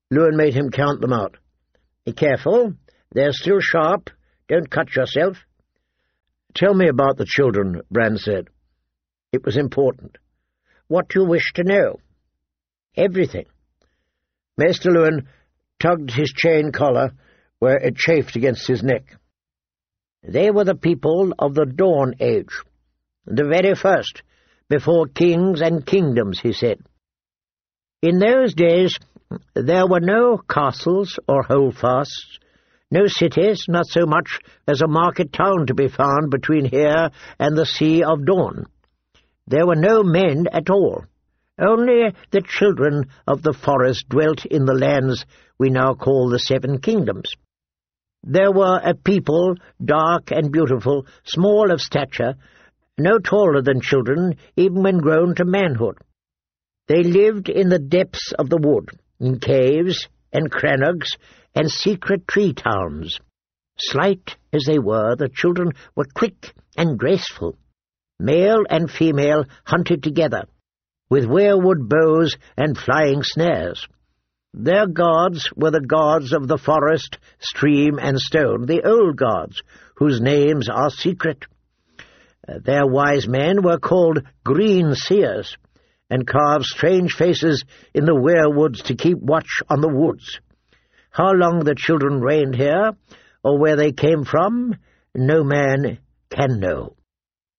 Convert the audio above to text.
Lewin made him count them out. "Be careful, they're still sharp. Don't cut yourself." "Tell me about the children," Bran said. It was important. "What do you wish to know?" "Everything." Maester Lewin tugged his chain collar where it chafed against his neck. "They were the people of the Dawn Age, the very first, before kings and kingdoms," he said. "In those days there were no castles or holdfasts, no cities, not so much as a market town to be found between here and the Sea of Dawn. There were no men at all. Only the children of the forest dwelt in the lands we now call the Seven Kingdoms. There were a people, dark and beautiful, small of stature, no taller than children, even when grown to manhood. They lived in the depths of the wood, in caves and crannogs and secret tree towns. Slight as they were, the children were quick and graceful. Male and female hunted together, with weirwood bows and flying snares. Their gods were the gods of the forest, stream, and stone, the old gods, whose names are secret. Their wise men were called green seers, and carved strange faces in the weirwoods to keep watch on the woods. How long the children reigned here, or where they came from, no man can know.